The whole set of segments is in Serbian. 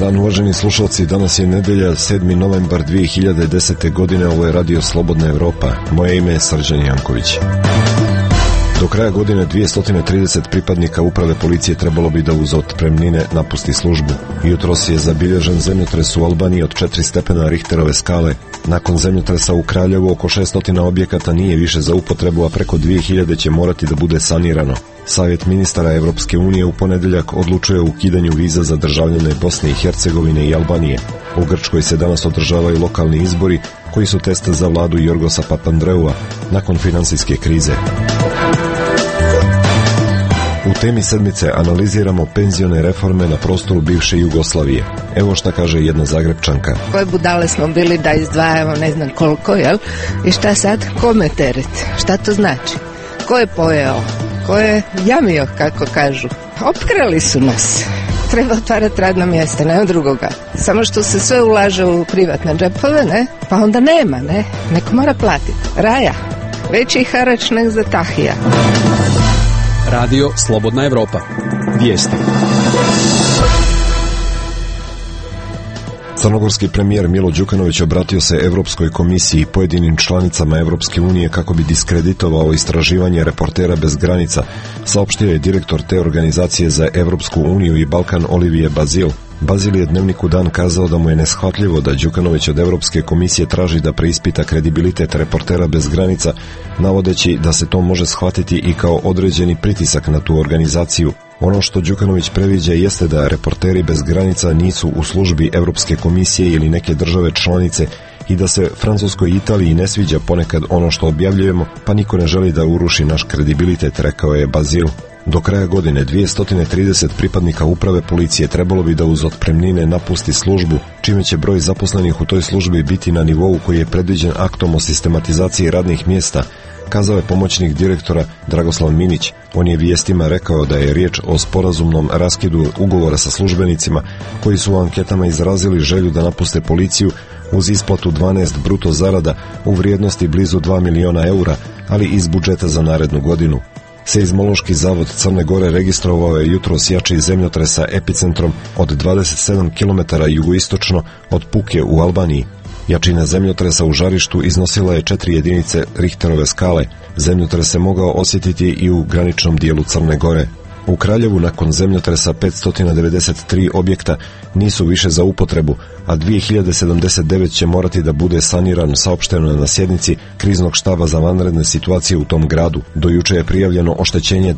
dan, uvaženi slušalci, danas je nedelja, 7. novembar 2010. godine, ovo je Radio Slobodna Evropa. Moje ime je Srđan Janković. Do kraja godine 230 pripadnika uprave policije trebalo bi da uz otpremnine napusti službu. Jutros je zabilježen zemljotres u Albaniji od 4 stepena Richterove skale. Nakon zemljotresa u Kraljevu oko 600 objekata nije više za upotrebu, a preko 2000 će morati da bude sanirano. Savjet ministara Evropske unije u ponedeljak odlučuje o ukidanju viza za državljane Bosne i Hercegovine i Albanije. U Grčkoj se danas održavaju lokalni izbori koji su test za vladu Jorgosa Papandreua nakon finansijske krize. U temi sedmice analiziramo penzione reforme na prostoru bivše Jugoslavije. Evo šta kaže jedna Zagrebčanka. Koje budale smo bili da izdvajamo ne znam koliko, jel? I šta sad? Kome teret? Šta to znači? Ko je pojeo? Ko je jamio, kako kažu? Opkrali su nas. Treba otvarati radna mjesta, nema drugoga. Samo što se sve ulaže u privatne džepove, ne? Pa onda nema, ne? Neko mora platiti. Raja. Veći harač nek za Tahija. Radio Slobodna Evropa. Vijesti. Crnogorski premijer Milo Đukanović obratio se Evropskoj komisiji i pojedinim članicama Evropske unije kako bi diskreditovao istraživanje Reportera bez granica, saopštio je direktor te organizacije za Evropsku uniju i Balkan Olivier Bazil. Bazil je Dnevniku Dan kazao da mu je neshvatljivo da Đukanović od Evropske komisije traži da preispita kredibilitet Reportera bez granica, navodeći da se to može shvatiti i kao određeni pritisak na tu organizaciju. Ono što Đukanović previđa jeste da Reporteri bez granica nisu u službi Evropske komisije ili neke države članice i da se Francuskoj i Italiji ne sviđa ponekad ono što objavljujemo, pa niko ne želi da uruši naš kredibilitet, rekao je Bazil. Do kraja godine 230 pripadnika uprave policije trebalo bi da uz otpremnine napusti službu, čime će broj zaposlenih u toj službi biti na nivou koji je predviđen aktom o sistematizaciji radnih mjesta, kazao je pomoćnik direktora Dragoslav Minić. On je vijestima rekao da je riječ o sporazumnom raskidu ugovora sa službenicima koji su u anketama izrazili želju da napuste policiju uz isplatu 12 bruto zarada u vrijednosti blizu 2 miliona eura, ali iz budžeta za narednu godinu. Seizmološki zavod Crne Gore registrovao je jutros jači zemljotresa epicentrom od 27 km jugoistočno od Puke u Albaniji. Jačina zemljotresa u žarištu iznosila je 4 jedinice Richterove skale. Zemljotres se mogao osjetiti i u graničnom dijelu Crne Gore. U Kraljevu nakon zemljotresa 593 objekta nisu više za upotrebu, a 2079 će morati da bude saniran, saopšteno na sjednici kriznog štaba za vanredne situacije u tom gradu. Do juče je prijavljeno oštećenje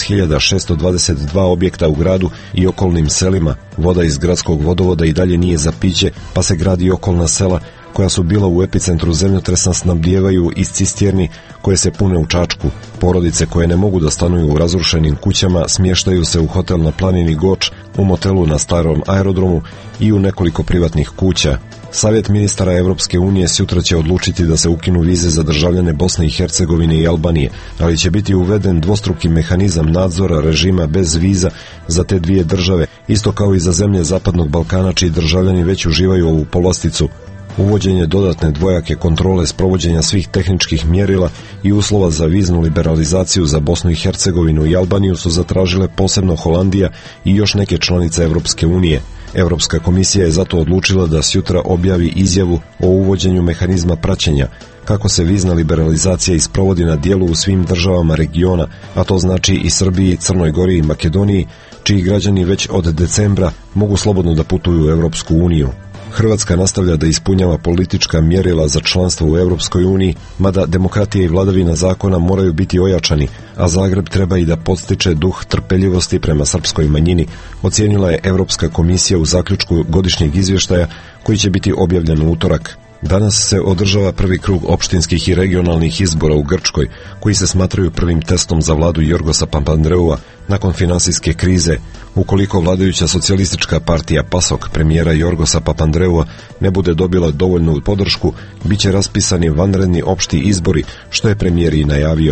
12.622 objekta u gradu i okolnim selima. Voda iz gradskog vodovoda i dalje nije za piće, pa se grad i okolna sela koja su bila u epicentru zemljotresa snabdijevaju iz cisterni koje se pune u Čačku. Porodice koje ne mogu da stanuju u razrušenim kućama smještaju se u hotel na planini Goč, u motelu na starom aerodromu i u nekoliko privatnih kuća. Savjet ministara Evropske unije sutra će odlučiti da se ukinu vize za državljane Bosne i Hercegovine i Albanije, ali će biti uveden dvostruki mehanizam nadzora režima bez viza za te dvije države, isto kao i za zemlje Zapadnog Balkana čiji državljani već uživaju ovu povlasticu. Uvođenje dodatne dvojake kontrole sprovođenja svih tehničkih mjerila i uslova za viznu liberalizaciju za Bosnu i Hercegovinu i Albaniju su zatražile posebno Holandija i još neke članice Evropske unije. Europska komisija je zato odlučila da sutra objavi izjavu o uvođenju mehanizma praćenja, kako se vizna liberalizacija isprovodi na dijelu u svim državama regiona, a to znači i Srbiji, Crnoj Gori i Makedoniji, čiji građani već od decembra mogu slobodno da putuju u Europsku uniju. Hrvatska nastavlja da ispunjava politička mjerila za članstvo u Europskoj uniji, mada demokratija i vladavina zakona moraju biti ojačani, a Zagreb treba i da podstiče duh trpeljivosti prema srpskoj manjini, ocijenila je Europska komisija u zaključku godišnjeg izvještaja koji će biti objavljen u utorak. Danas se održava prvi krug opštinskih i regionalnih izbora u Grčkoj, koji se smatraju prvim testom za vladu Jorgosa Papandreua nakon finansijske krize. Ukoliko vladajuća socijalistička partija PASOK premijera Jorgosa Papandreua ne bude dobila dovoljnu podršku, bit će raspisani vanredni opšti izbori, što je premijer i najavio.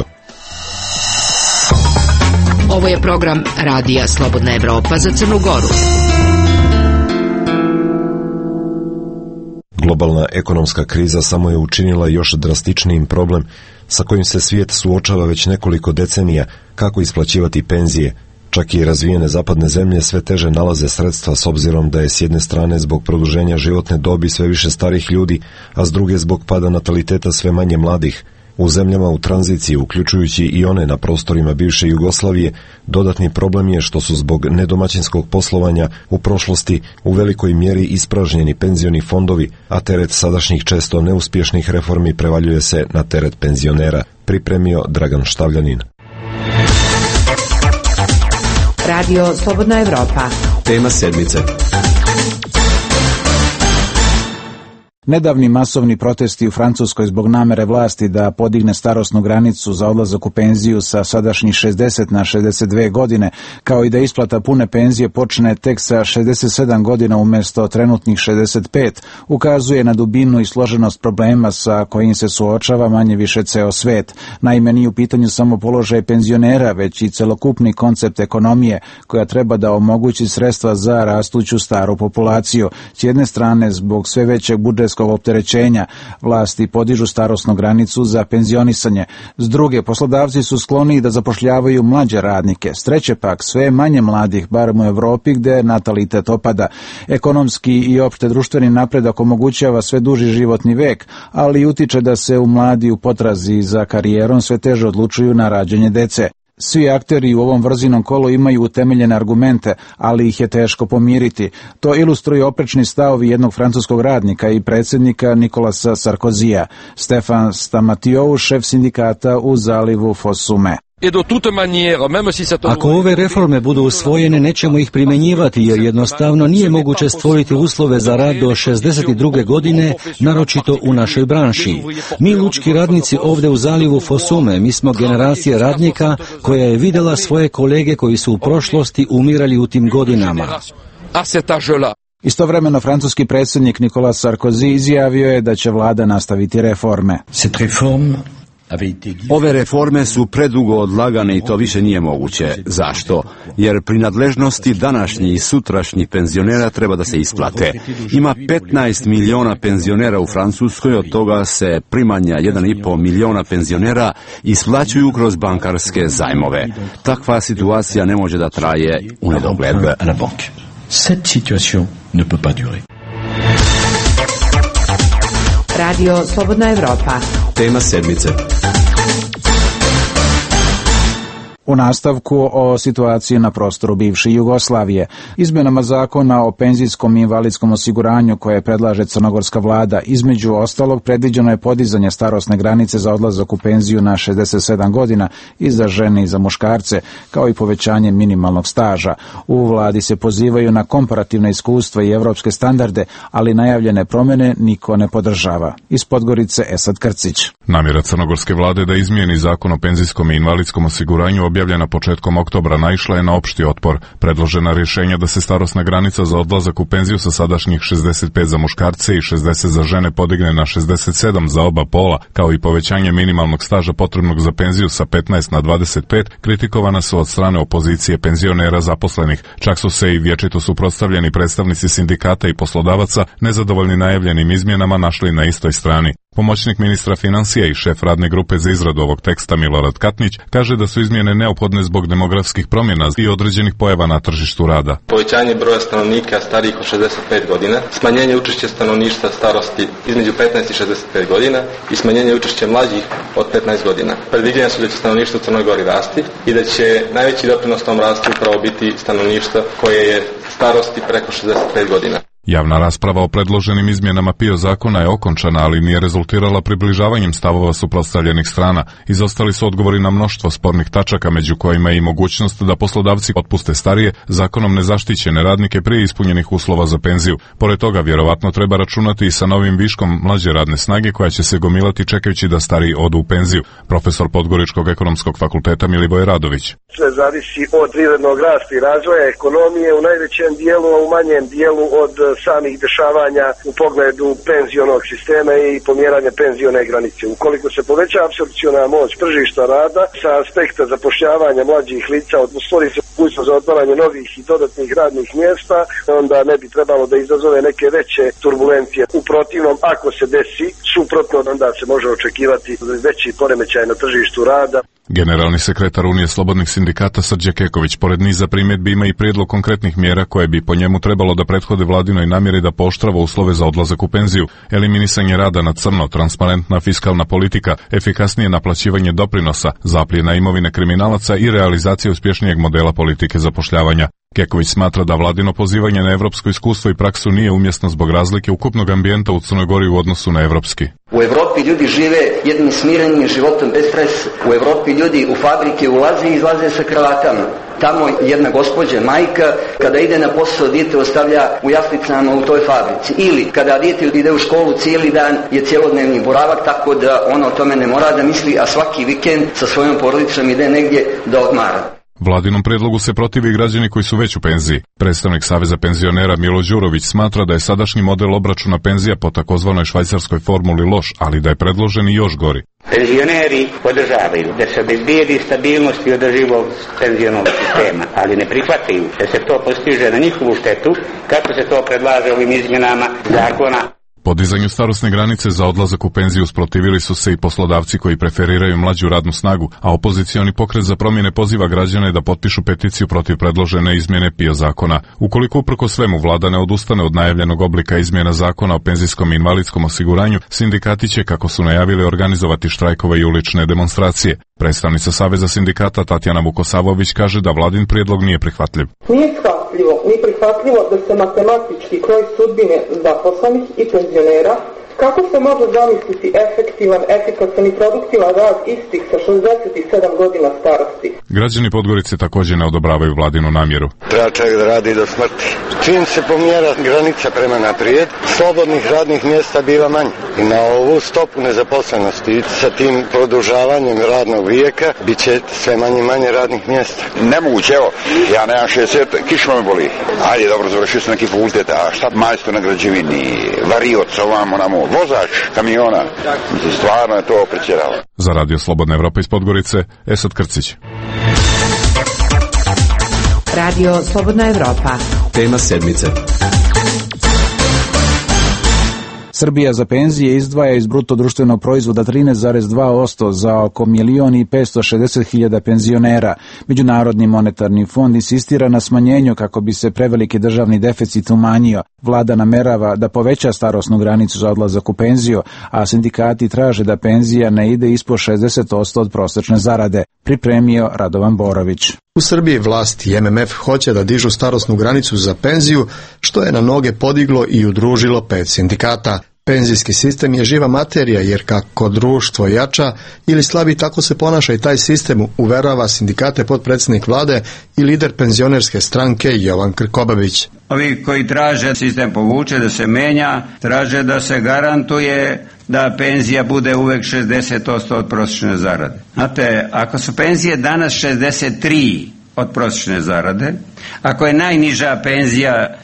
Ovo je program Radija Slobodna Evropa za Crnu Goru. Globalna ekonomska kriza samo je učinila još drastičnijim problem sa kojim se svijet suočava već nekoliko decenija, kako isplaćivati penzije. Čak i razvijene zapadne zemlje sve teže nalaze sredstva s obzirom da je s jedne strane zbog produženja životne dobi sve više starih ljudi, a s druge zbog pada nataliteta sve manje mladih. U zemljama u tranziciji, uključujući i one na prostorima bivše Jugoslavije, dodatni problem je što su zbog nedomaćinskog poslovanja u prošlosti u velikoj mjeri ispražnjeni penzioni fondovi, a teret sadašnjih često neuspješnih reformi prevaljuje se na teret penzionera, pripremio Dragan Štavljanin. Radio Slobodna Evropa. Tema sedmice. Nedavni masovni protesti u Francuskoj zbog namere vlasti da podigne starosnu granicu za odlazak u penziju sa sadašnjih 60 na 62 godine, kao i da isplata pune penzije počne tek sa 67 godina umjesto trenutnih 65, ukazuje na dubinu i složenost problema sa kojim se suočava manje više ceo svet. Naime, nije u pitanju samo položaj penzionera, već i celokupni koncept ekonomije koja treba da omogući sredstva za rastuću staru populaciju. S jedne strane, zbog sve većeg budžetskog opterećenja, vlasti podižu starosnu granicu za penzionisanje. S druge, poslodavci su skloni da zapošljavaju mlađe radnike. S treće pak, sve manje mladih, barem u Evropi gde natalitet opada. Ekonomski i opšte društveni napredak omogućava sve duži životni vek, ali utiče da se u mladi u potrazi za karijerom sve teže odlučuju na rađanje dece. Svi akteri u ovom vrzinom kolu imaju utemeljene argumente, ali ih je teško pomiriti. To ilustruju oprečni stavovi jednog francuskog radnika i predsjednika Nikolasa Sarkozija. Stefan Stamatiou, šef sindikata u zalivu Fosume. Ako ove reforme budu usvojene, nećemo ih primjenjivati jer jednostavno nije moguće stvoriti uslove za rad do 62. godine, naročito u našoj branši. Mi lučki radnici ovdje u zalivu Fosume, mi smo generacija radnika koja je vidjela svoje kolege koji su u prošlosti umirali u tim godinama. Istovremeno, francuski predsjednik Nicolas Sarkozy izjavio je da će vlada nastaviti reforme. Ove reforme su predugo odlagane i to više nije moguće. Zašto? Jer pri nadležnosti današnjih i sutrašnjih penzionera treba da se isplate. Ima 15 miliona penzionera u Francuskoj, od toga se primanja 1,5 miliona penzionera isplaćuju kroz bankarske zajmove. Takva situacija ne može da traje u nedogled. Radio Slobodna Evropa. Tema sedmice. U nastavku o situaciji na prostoru bivše Jugoslavije. Izmjenama zakona o penzijskom i invalidskom osiguranju koje predlaže crnogorska vlada, između ostalog predviđeno je podizanje starosne granice za odlazak u penziju na 67 godina i za žene i za muškarce, kao i povećanje minimalnog staža. U vladi se pozivaju na komparativna iskustva i evropske standarde, ali najavljene promjene niko ne podržava. Iz Podgorice Esad Krcić. Namjera crnogorske vlade da izmijeni zakon o penzijskom i invalidskom osiguranju objavljena početkom oktobra naišla je na opšti otpor. Predložena rješenja da se starosna granica za odlazak u penziju sa sadašnjih 65 za muškarce i 60 za žene podigne na 67 za oba pola, kao i povećanje minimalnog staža potrebnog za penziju sa 15 na 25, kritikovana su od strane opozicije penzionera zaposlenih. Čak su se i vječito suprotstavljeni predstavnici sindikata i poslodavaca, nezadovoljni najavljenim izmjenama, našli na istoj strani. Pomoćnik ministra financija i šef radne grupe za izradu ovog teksta Milorad Katnić kaže da su izmjene neophodne zbog demografskih promjena i određenih pojava na tržištu rada. Povećanje broja stanovnika starijih od 65 godina, smanjenje učešća stanovništva starosti između 15 i 65 godina i smanjenje učešća mlađih od 15 godina. Predviđanja su da će stanovništvo u Crnoj Gori rasti i da će najveći doprinos tom rastu upravo biti stanovništvo koje je starosti preko 65 godina. Javna rasprava o predloženim izmjenama PIO zakona je okončana, ali nije rezultirala približavanjem stavova suprotstavljenih strana. Izostali su odgovori na mnoštvo spornih tačaka, među kojima je i mogućnost da poslodavci otpuste starije, zakonom nezaštićene radnike prije ispunjenih uslova za penziju. Pored toga, vjerovatno treba računati i sa novim viškom mlađe radne snage koja će se gomilati čekajući da stariji odu u penziju. Profesor Podgoričkog ekonomskog fakulteta Milivoj Radović. Sve zavisi od privrednog rasta i razvoja ekonomije u najvećem dijelu, a u manjem dijelu od samih dešavanja u pogledu penzionog sistema i pomjeranja penzione granice. Ukoliko se poveća apsorpciona moć tržišta rada sa aspekta zapošljavanja mlađih lica, stvori se mogućnost za otvaranje novih i dodatnih radnih mjesta, onda ne bi trebalo da izazove neke veće turbulencije. U protivnom, ako se desi suprotno, onda se može očekivati veći poremećaj na tržištu rada. Generalni sekretar Unije slobodnih sindikata Srđe Keković pored niza primjedbi ima i prijedlog konkretnih mjera koje bi po njemu trebalo da prethode vladinoj namjeri da pooštrava uslove za odlazak u penziju, eliminisanje rada na crno, transparentna fiskalna politika, efikasnije naplaćivanje doprinosa, zapljena imovine kriminalaca i realizacija uspješnijeg modela politike zapošljavanja. Keković smatra da vladino pozivanje na evropsko iskustvo i praksu nije umjesno zbog razlike ukupnog ambijenta u Crnoj Gori u odnosu na evropski. U Evropi ljudi žive jednim smirenim životom bez stresa. U Evropi ljudi u fabrike ulaze i izlaze sa kravatama. Tamo jedna gospođa, majka, kada ide na posao, dijete ostavlja u jaslicama u toj fabrici. Ili kada dijete ide u školu cijeli dan je cjelodnevni boravak, tako da ona o tome ne mora da misli, a svaki vikend sa svojom porodicom ide negdje da odmara. Vladinom predlogu se protivi građani koji su već u penziji. Predstavnik Saveza penzionera Milo Đurović smatra da je sadašnji model obračuna penzija po takozvanoj švajcarskoj formuli loš, ali da je predložen i još gori. Penzioneri podržavaju da se obezbijedi stabilnost i održivost penzionog sistema, ali ne prihvataju da se to postiže na njihovu štetu, kako se to predlaže ovim izmjenama zakona. Podizanju starosne granice za odlazak u penziju usprotivili su se i poslodavci koji preferiraju mlađu radnu snagu, a opozicioni pokret za promjene poziva građane da potpišu peticiju protiv predložene izmjene PIO zakona. Ukoliko uprko svemu vlada ne odustane od najavljenog oblika izmjena zakona o penzijskom i invalidskom osiguranju, sindikati će, kako su najavili, organizovati štrajkove i ulične demonstracije. Predstavnica Saveza sindikata Tatjana Vukosavović kaže da vladin prijedlog nije prihvatljiv. Nije shvatljivo ni prihvatljivo da se matematički kroji sudbine zaposlenih i penzionera. Kako se može zamisliti efektivan, efikasan i produktivan rad istih sa 67 godina starosti? Građani Podgorice također ne odobravaju vladinu namjeru. Treba čovjek da radi do smrti. Čim se pomjera granica prema naprijed, slobodnih radnih mjesta biva manje. I na ovu stopu nezaposlenosti sa tim produžavanjem radnog vijeka bit će sve manje radnih mjesta. Nemoguće, evo, ja nemam 60, kišma me boli. Ajde, dobro, završio sam neki fakultet, a šta majstor na građevini, varioc, ovamo namo, vozač kamiona. Stvarno je to pretjeralo. Za Radio Slobodna Evropa iz Podgorice, Esad Krcić. Radio Slobodna Evropa. Tema sedmice. Srbija za penzije izdvaja iz bruto društvenog proizvoda 13,2% za oko 1.560.000 penzionera. Međunarodni monetarni fond insistira na smanjenju kako bi se preveliki državni deficit umanjio. Vlada namerava da poveća starosnu granicu za odlazak u penziju, a sindikati traže da penzija ne ide ispod 60% od prosječne zarade. Pripremio Radovan Borović. U Srbiji vlast i MMF hoće da dižu starosnu granicu za penziju, što je na noge podiglo i udružilo 5 sindikata. Penzijski sistem je živa materija, jer kako društvo jača ili slabi, tako se ponaša i taj sistem, uverava sindikate potpredsjednik vlade i lider penzionerske stranke Jovan Krkobabić. Ovi koji traže sistem povuče, da se menja, traže da se garantuje da penzija bude uvek 60% od prosječne zarade. Znate, ako su penzije danas 63 od prosječne zarade, ako je najniža penzija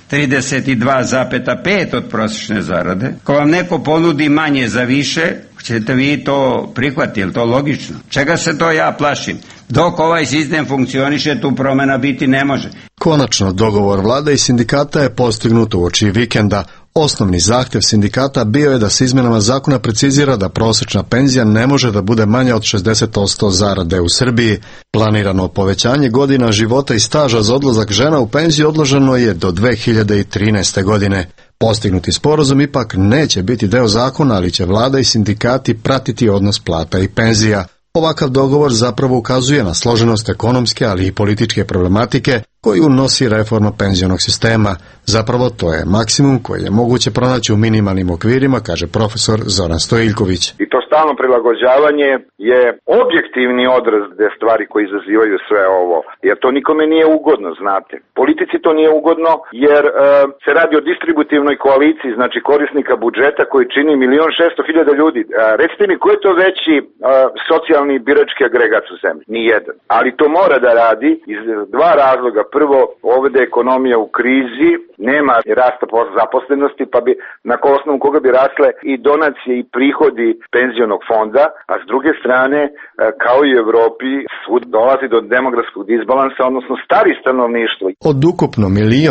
32,5 od prosječne zarade, ko vam neko ponudi manje za više, ćete vi to prihvatiti, je li to logično? Čega se to ja plašim? Dok ovaj sistem funkcioniše, tu promjena biti ne može. Konačno, dogovor vlade i sindikata je postignut uoči vikenda. Osnovni zahtjev sindikata bio je da se izmjenama zakona precizira da prosječna penzija ne može da bude manja od 60% zarade u Srbiji. Planirano povećanje godina života i staža za odlazak žena u penziju odloženo je do 2013. godine. Postignuti sporazum ipak neće biti deo zakona, ali će vlada i sindikati pratiti odnos plata i penzija. Ovakav dogovor zapravo ukazuje na složenost ekonomske, ali i političke problematike koju nosi reforma penzionog sistema. Zapravo to je maksimum koji je moguće pronaći u minimalnim okvirima, kaže profesor Zoran Stojiljković. I to stalno prilagođavanje je objektivni odraz te stvari koji izazivaju sve ovo, jer to nikome nije ugodno, znate. Politici to nije ugodno jer se radi o distributivnoj koaliciji, znači korisnika budžeta koji čini 1.600.000 ljudi. Recite mi, ko je to veći socijalni birački agregat u zemlji? Nijedan. Ali to mora da radi iz dva razloga. Prvo, ovdje je ekonomija u krizi, nema rasta zaposlenosti, pa bi na osnovu koga bi rasle i donacije i prihodi penzionog fonda, a s druge strane, kao i u Evropi, svud dolazi do demografskog disbalansa, odnosno stari stanovništvo. Od ukupno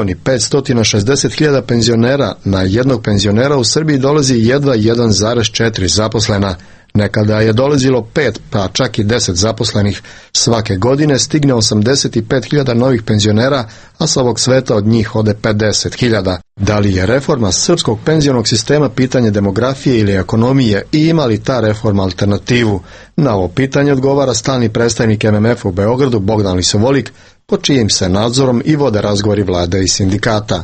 1.560.000 penzionera na jednog penzionera u Srbiji dolazi jedva 1,4 zaposlena. Nekada je dolazilo 5, pa čak i 10 zaposlenih. Svake godine stigne 85.000 novih penzionera, a sa ovog sveta od njih ode 50.000. Da li je reforma srpskog penzionog sistema pitanje demografije ili ekonomije i ima li ta reforma alternativu? Na ovo pitanje odgovara stalni predstavnik MMF u Beogradu Bogdan Lisovolik, pod čijim se nadzorom i vode razgovori vlade i sindikata.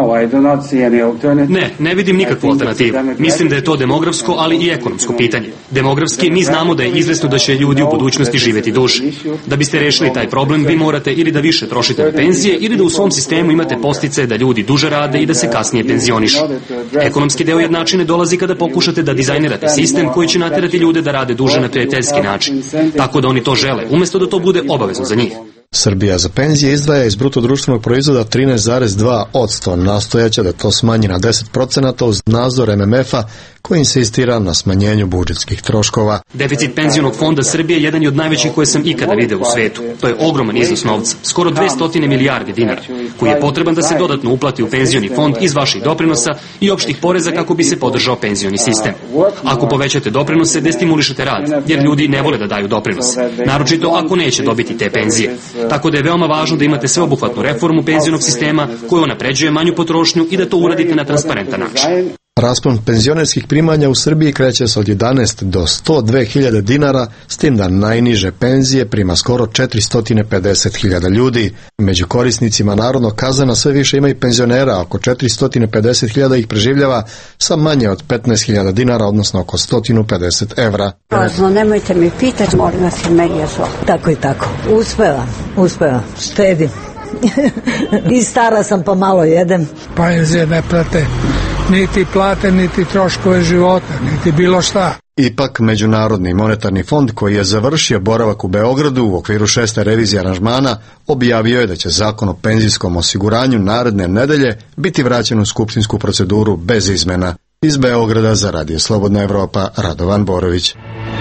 Ne vidim nikakvu alternativu. Mislim da je to demografsko, ali i ekonomsko pitanje. Demografski, mi znamo da je izvesno da će ljudi u budućnosti živjeti duže. Da biste rešili taj problem, vi morate ili da više trošite na penzije, ili da u svom sistemu imate posticaje da ljudi duže rade i da se kasnije penzionišu. Ekonomski deo jednačine dolazi kada pokušate da dizajnirate sistem koji će naterati ljude da rade duže na prijateljski način. Tako da oni to žele, umjesto da to bude obavezno za njih. Srbija za penzije izdvaja iz bruto društvenog proizvoda 13,2%, nastojaće da to smanji na 10% uz nadzor MMF-a koji insistira na smanjenju budžetskih troškova. Deficit penzionog fonda Srbije jedan je od najvećih koje sam ikada video u svetu. To je ogroman iznos novca, skoro 200 milijardi dinara, koji je potreban da se dodatno uplati u penzioni fond iz vaših doprinosa i opštih poreza kako bi se podržao penzioni sistem. Ako povećate doprinose, destimulišete rad, jer ljudi ne vole da daju doprinose, naročito ako neće dobiti te penzije. Tako da je veoma važno da imate sveobuhvatnu reformu penzionog sistema koja unapređuje manju potrošnju i da to uradite na transparentan način. Raspon penzionerskih primanja u Srbiji kreće se od 11 do 102.000 dinara, s tim da najniže penzije prima skoro 450.000 ljudi. Među korisnicima narodnog kazana sve više ima i penzionera, oko 450.000 ih preživljava sa manje od 15.000 dinara, odnosno oko 150 evra. Prazno, nemojte mi pitati, molim vas, meni je svo. Tako i tako. Uspevam, štedim. I stara sam pa malo jedem. Penzije ne prate niti plate, niti troškove života, niti bilo šta. Ipak, Međunarodni monetarni fond koji je završio boravak u Beogradu u okviru 6. revizije aranžmana objavio je da će zakon o penzijskom osiguranju naredne nedelje biti vraćen u skupštinsku proceduru bez izmena. Iz Beograda za Radio Slobodna Evropa, Radovan Borović.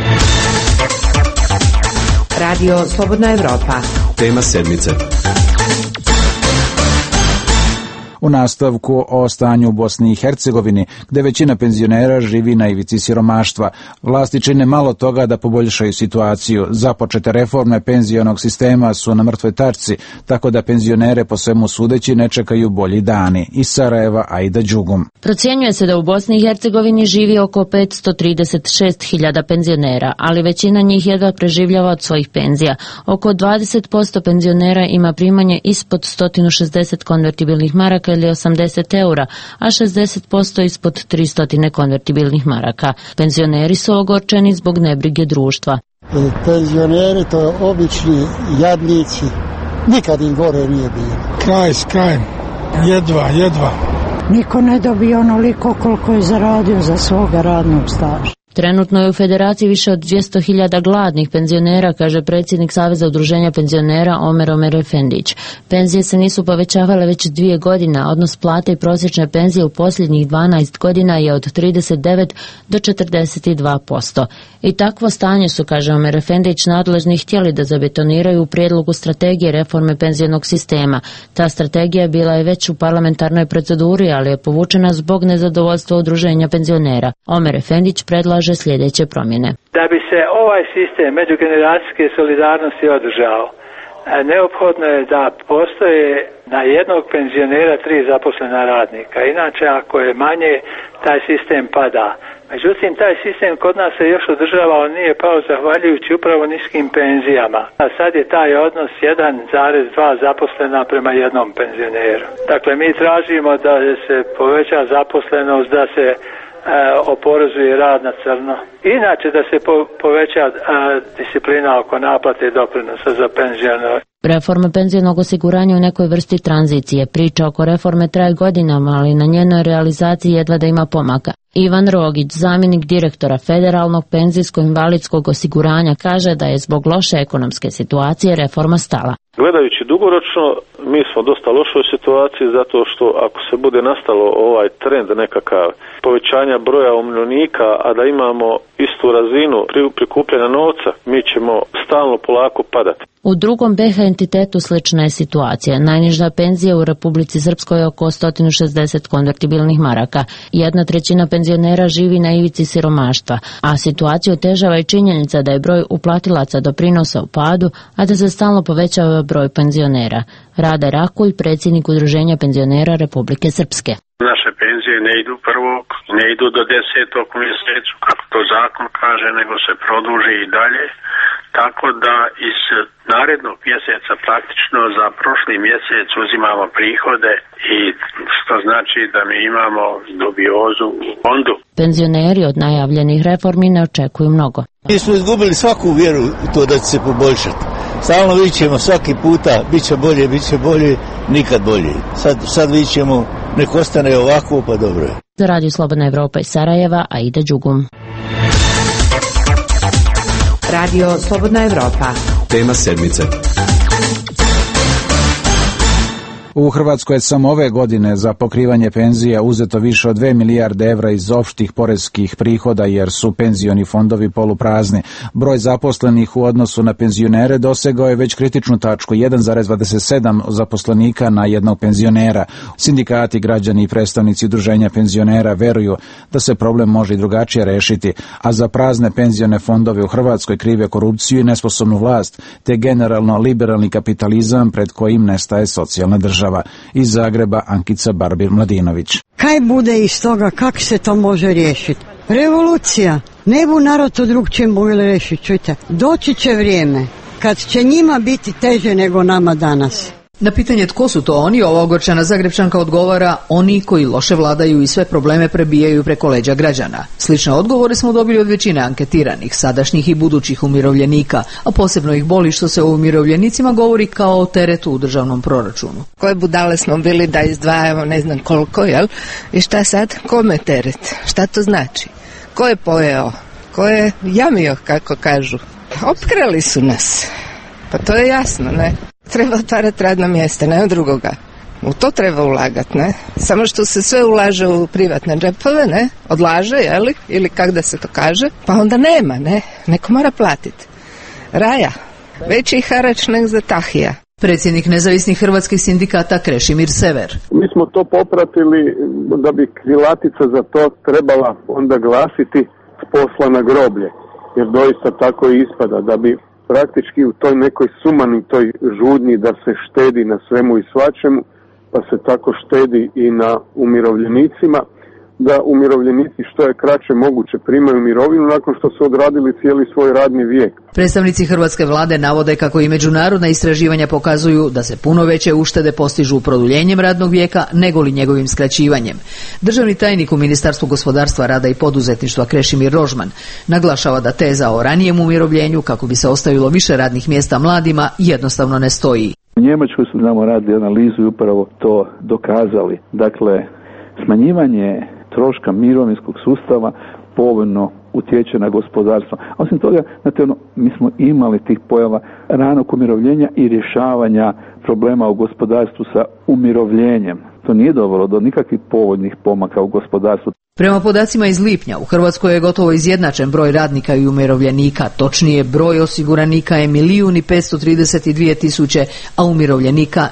Radio Slobodna Evropa. Tema sedmice. U nastavku o stanju u Bosni i Hercegovini, gde većina penzionera živi na ivici siromaštva. Vlasti čine malo toga da poboljšaju situaciju. Započete reforme penzionog sistema su na mrtvoj tačci, tako da penzionere po svemu sudeći ne čekaju bolji dani. Iz Sarajeva, Aida Đugum. Procjenjuje se da u Bosni i Hercegovini živi oko 536.000 penzionera, ali većina njih jedva preživljava od svojih penzija. Oko 20% penzionera ima primanje ispod 160 konvertibilnih maraka ili 80 eura, a 60% ispod 300 konvertibilnih maraka. Penzioneri su ogorčeni zbog nebrige društva. Penzioneri to obični jadnici, nikad im gore nije bilo. Kraj s krajem, jedva. Niko ne dobije onoliko koliko je zaradio za svoga radnog staža. Trenutno je u Federaciji više od 200.000 gladnih penzionera, kaže predsjednik Saveza udruženja penzionera Omer Efendić. Penzije se nisu povećavale već 2 godine, a odnos plate i prosječne penzije u posljednjih 12 godina je od 39 do 42%. I takvo stanje su, kaže Omer Efendić, nadležni htjeli da zabetoniraju u prijedlogu strategije reforme penzionog sistema. Ta strategija bila je već u parlamentarnoj proceduri, ali je povučena zbog nezadovoljstva udruženja penzionera. Omer Efendić predlaže sljedeće promjene. Da bi se ovaj sistem međugeneracijske solidarnosti održao, neophodno je da postoje na jednog penzionera 3 zaposlena radnika. Inače, ako je manje, taj sistem pada. Međutim, taj sistem kod nas se još održava, on nije pao zahvaljujući upravo niskim penzijama. A sad je taj odnos 1,2 zaposlena prema jednom penzioneru. Dakle, mi tražimo da se poveća zaposlenost, da se oporezuje rad na crno. Inače da se poveća disciplina oko naplate doprinosa za penzionere. Reforma penzionog osiguranja u nekoj vrsti tranzicije. Priča oko reforme traje godinama, ali na njenoj realizaciji jedva da ima pomaka. Ivan Rogić, zamjenik direktora Federalnog penzijsko-invalidskog osiguranja, kaže da je zbog loše ekonomske situacije reforma stala. Gledajući dugoročno, mi smo dosta lošoj situaciji zato što ako se bude nastalo ovaj trend nekakav povećanja broja umirovljenika, a da imamo istu razinu prikupljena novca, mi ćemo stalno polako padati. U drugom BiH entitetu slična je situacija. Najniža penzija u Republici Srpskoj je oko 160 konvertibilnih maraka. 1/3 penzionera živi na ivici siromaštva, a situaciju otežava i činjenica da je broj uplatilaca doprinosa u padu, a da se stalno povećava broj penzionera. Rade Rakulj, predsjednik Udruženja penzionera Republike Srpske. Naše penzije ne idu prvog, ne idu do 10. mjesecu, kako to zakon kaže, nego se produži i dalje. Tako da iz narednog mjeseca praktično za prošli mjesec uzimamo prihode i što znači da mi imamo dubiozu u fondu. Penzioneri od najavljenih reformi ne očekuju mnogo. Mi smo izgubili svaku vjeru u to da će se poboljšati. Stalno vićemo svaki puta, bit će bolje, nikad bolje. Sad vićemo, nek ostane ovako, pa dobro je. Za Radio Slobodna Evropa iz Sarajeva, Aida Đugum. Radio Slobodna Evropa. Tema sedmice. U Hrvatskoj je samo ove godine za pokrivanje penzija uzeto više od 2 milijarde evra iz opštih poreskih prihoda jer su penzioni fondovi poluprazni. Broj zaposlenih u odnosu na penzionere dosegao je već kritičnu tačku 1,27 zaposlenika na jednog penzionera. Sindikati, građani i predstavnici udruženja penzionera veruju da se problem može i drugačije rešiti, a za prazne penzione fondove u Hrvatskoj krive korupciju i nesposobnu vlast, te generalno liberalni kapitalizam pred kojim nestaje socijalna država. Iz Zagreba Ankica Barbir-Mladinović. Kaj bude iz toga, kako se to može riješiti? Revolucija. Ne bu narod to drugčije mogli riješiti, čujte. Doći će vrijeme kad će njima biti teže nego nama danas. Na pitanje tko su to oni, ova ogorčana Zagrebčanka odgovara: oni koji loše vladaju i sve probleme prebijaju preko leđa građana. Slične odgovore smo dobili od većine anketiranih, sadašnjih i budućih umirovljenika, a posebno ih boli što se o umirovljenicima govori kao o teretu u državnom proračunu. Koje budale smo bili da izdvajamo ne znam koliko, jel? I šta sad? Kome teret? Šta to znači? Ko je pojeo? Ko je jamio, kako kažu? Opkrali su nas. Pa to je jasno, ne? Treba otvarati radna mjesta, nema drugoga. U to treba ulagati, ne? Samo što se sve ulaže u privatne džepove, ne? Odlaže, jeli? Ili kak da se to kaže? Pa onda nema, ne? Neko mora platiti. Raja. Veći harač nek za Tahija. Predsjednik nezavisnih hrvatskih sindikata Krešimir Sever. Mi smo to popratili da bi krilatica za to trebala onda glasiti s posla na groblje. Jer doista tako i ispada da bi praktički u toj nekoj sumanitoj žudnji da se štedi na svemu i svačemu, pa se tako štedi i na umirovljenicima, da umirovljenici što je kraće moguće primaju mirovinu nakon što su odradili cijeli svoj radni vijek. Predstavnici hrvatske vlade navode kako i međunarodna istraživanja pokazuju da se puno veće uštede postižu produljenjem radnog vijeka nego li njegovim skraćivanjem. Državni tajnik u Ministarstvu gospodarstva, rada i poduzetništva Krešimir Rožman naglašava da teza o ranijem umirovljenju kako bi se ostavilo više radnih mjesta mladima jednostavno ne stoji. U Njemačkoj su nam radili analizu i upravo to dokazali. Dakle, smanjivanje troška mirovinskog sustava povoljno utječe na gospodarstvo. A osim toga, znate, mi smo imali tih pojava ranog umirovljenja i rješavanja problema u gospodarstvu sa umirovljenjem. To nije dovelo do nikakvih povoljnih pomaka u gospodarstvu. Prema podacima iz lipnja, u Hrvatskoj je gotovo izjednačen broj radnika i umirovljenika, točnije broj osiguranika je 1.532.000, a umirovljenika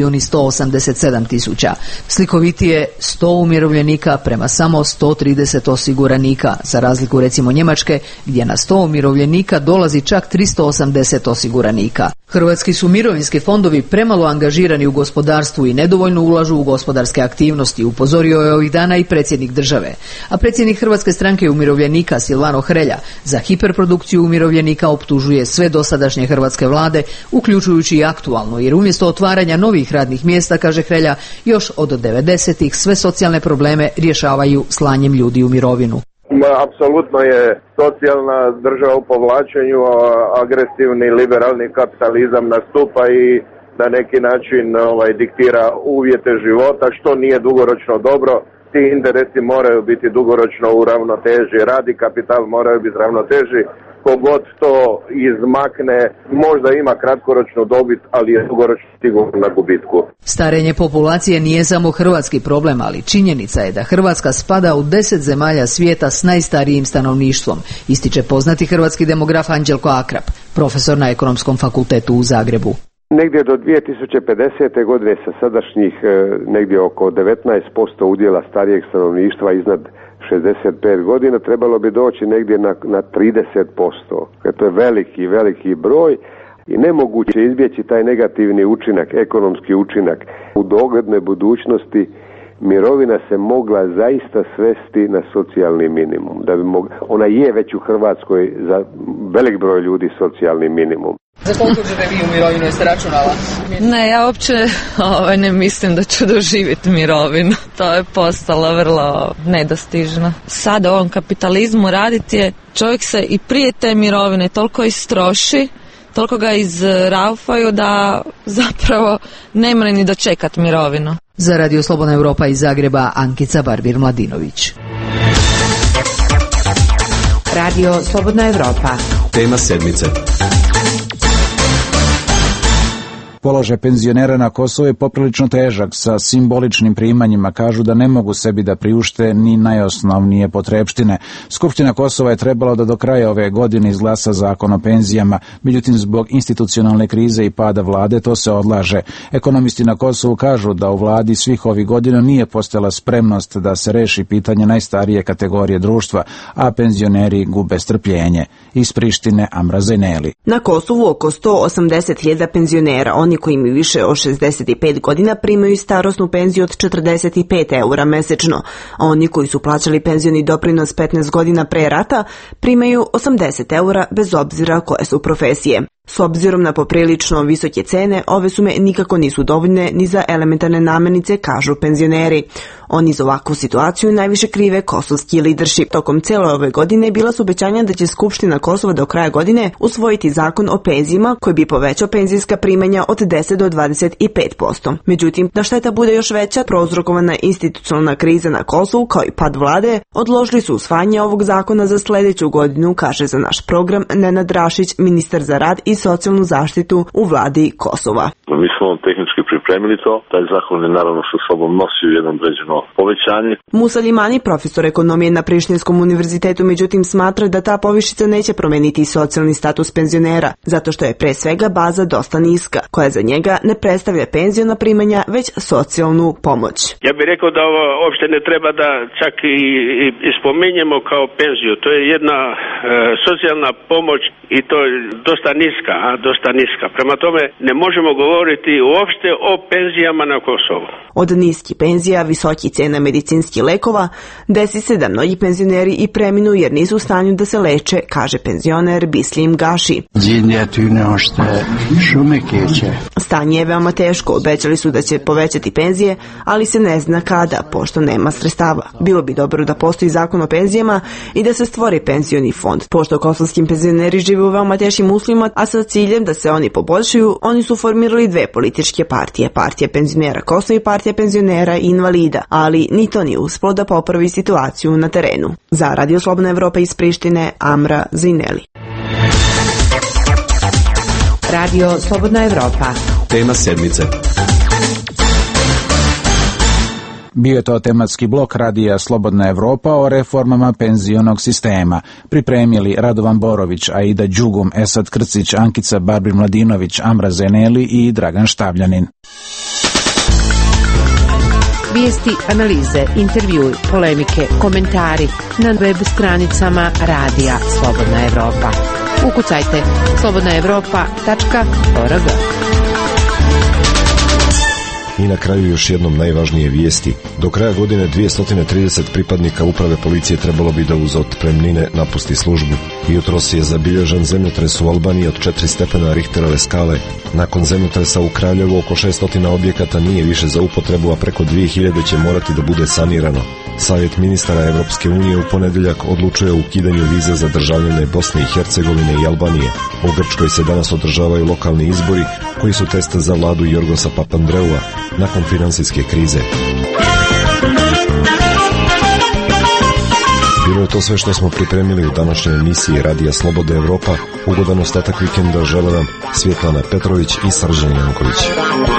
1.187.000. Slikovitije 100 umirovljenika prema samo 130 osiguranika, za razliku recimo Njemačke, gdje na 100 umirovljenika dolazi čak 380 osiguranika. Hrvatski su mirovinski fondovi premalo angažirani u gospodarstvu i nedovoljno ulažu u gospodarske aktivnosti, upozorio je ovih dana i predsjednik države. A predsjednik Hrvatske stranke umirovljenika Silvano Hrelja za hiperprodukciju umirovljenika optužuje sve dosadašnje hrvatske vlade, uključujući i aktualno, jer umjesto otvaranja novih radnih mjesta, kaže Hrelja, još od 90-ih sve socijalne probleme rješavaju slanjem ljudi u mirovinu. Apsolutno je socijalna država u povlačenju, agresivni liberalni kapitalizam nastupa i na neki način diktira uvjete života, što nije dugoročno dobro. Ti interesi moraju biti dugoročno u ravnoteži, rad i kapital moraju biti ravnoteži, kogod to izmakne možda ima kratkoročnu dobit, ali je dugoročno sigurno na gubitku. Starenje populacije nije samo hrvatski problem, ali činjenica je da Hrvatska spada u 10 zemalja svijeta s najstarijim stanovništvom, ističe poznati hrvatski demograf Anđelko Akrap, profesor na Ekonomskom fakultetu u Zagrebu. Negdje do 2050. godine sa sadašnjih negdje oko 19% udjela starijeg stanovništva iznad 65 godina trebalo bi doći negdje na 30%. To je veliki broj i nemoguće izbjeći taj negativni učinak, ekonomski učinak. U doglednoj budućnosti mirovina se mogla zaista svesti na socijalni minimum. Ona je već u Hrvatskoj za velik broj ljudi socijalni minimum. Za koliko ćete vi u mirovinu, jeste računala? Ne, ja uopće ne mislim da ću doživjeti mirovinu. To je postalo vrlo nedostižno. Sada u ovom kapitalizmu raditi je, čovjek se i prije te mirovine toliko istroši, toliko ga izraufaju da zapravo nema ni dočekat mirovinu. Za Radio Slobodna Europa iz Zagreba, Ankica Barbir-Mladinović. Radio Slobodna Europa. Tema sedmice. Položaj penzionera na Kosovu je poprilično težak, sa simboličnim primanjima. Kažu da ne mogu sebi da priušte ni najosnovnije potrepštine. Skupština Kosova je trebala da do kraja ove godine izglasa zakon o penzijama, međutim zbog institucionalne krize i pada vlade to se odlaže. Ekonomisti na Kosovu kažu da u vladi svih ovih godina nije postojala spremnost da se reši pitanje najstarije kategorije društva, a penzioneri gube strpljenje. Iz Prištine, Amra Zajneli. Na Kosovu oko 180.000 penzionera. Oni koji imaju više od 65 godina primaju starosnu penziju od 45 eura mesečno, a oni koji su plaćali penzioni doprinos 15 godina pre rata primaju 80 eura bez obzira koje su profesije. S obzirom na poprilično visoke cene, ove sume nikako nisu dovoljne ni za elementarne namirnice, kažu penzioneri. Oni za ovakvu situaciju najviše krive kosovski leadership. Tokom cijele ove godine bila su obećanja da će Skupština Kosova do kraja godine usvojiti zakon o penzijima koji bi povećao penzijska primanja od 10 do 25%. Međutim, da šteta bude još veća, prouzrokovana institucionalna kriza na Kosovu kao i pad vlade, odložili su usvajanje ovog zakona za sljedeću godinu, kaže za naš program Nenad Rašić, ministar za rad i socijalnu zaštitu u vladi Kosova. Mi smo tehnički pripremili to. Taj zakon je naravno sa sobom nosio jedno određeno povećanje. Musa Limani, profesor ekonomije na Prištinskom univerzitetu, međutim smatra da ta povišica neće promeniti socijalni status penzionera, zato što je pre svega baza dosta niska, koja za njega ne predstavlja penziona primanja, već socijalnu pomoć. Ja bih rekao da ovo uopšte ne treba da čak i spominjemo kao penziju. To je jedna socijalna pomoć i to je dosta niska. Prema tome ne možemo govoriti uopšte o penzijama na Kosovu. Od niskih penzija, visoki cena medicinskih lekova, desi se da mnogi penzioneri i preminu jer nisu u stanju da se leče, kaže penzioner Bislim Gaši. Stanje je veoma teško, obećali su da će povećati penzije, ali se ne zna kada, pošto nema sredstava. Bilo bi dobro da postoji zakon o penzijama i da se stvori penzioni fond. Pošto kosovskim penzioneri žive u veoma teškim uslovima, a sa ciljem da se oni poboljšaju, oni su formirali dve političke partije, partija penzionera Kosova i partija penzionera i invalida, ali ni to nije uspelo da popravi situaciju na terenu. Za Radio Slobodna Evropa iz Prištine, Amra Zajneli. Radio Slobodna Evropa. Tema sedmice. Bio je to tematski blok Radija Slobodna Evropa o reformama penzionog sistema. Pripremili Radovan Borović, Aida Đugum, Esad Krcić, Ankica Barbir-Mladinović, Amra Zajneli i Dragan Štavljanin. Vijesti, analize, intervjui, polemike, komentari na web stranicama Radija Slobodna Evropa. Ukucajte slobodnaevropa.org. I na kraju još jednom najvažnije vijesti. Do kraja godine 230 pripadnika uprave policije trebalo bi da uz otpremnine napusti službu. Jutros je zabilježen zemljotres u Albaniji od 4 stepena Richterove skale. Nakon zemljotresa u Kraljevu oko 600 objekata nije više za upotrebu, a preko 2000 će morati da bude sanirano. Savjet ministara Evropske unije u ponedjeljak odlučuje o ukidanju viza za državljane Bosne i Hercegovine i Albanije. U Grčkoj se danas održavaju lokalni izbori koji su test za vladu Jorgosa Papandreua nakon finansijske krize. Biro je to sve što smo pripremili u današnjoj emisiji Radija Slobodna Evropa. Ugodan ostatak vikenda žele vam Svjetlana Petrović i Srđan Janković.